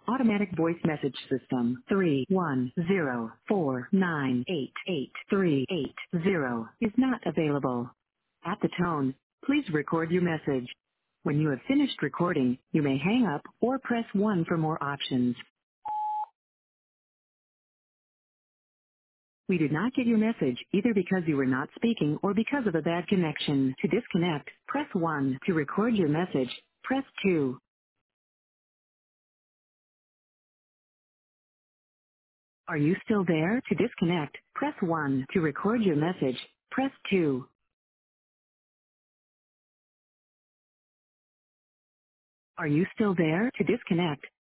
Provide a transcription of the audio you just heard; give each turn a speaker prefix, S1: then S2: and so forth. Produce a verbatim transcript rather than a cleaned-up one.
S1: Automatic voice message system three one zero four nine eight eight three eight zero is not available. At the tone, please record your message. When you have finished recording, you may hang up or press one for more options. We did not get your message either because you were not speaking or because of a bad connection. To disconnect, press one. To record your message, press two. Are you still there? To disconnect, press one. To record your message, press two. Are you still there? To disconnect,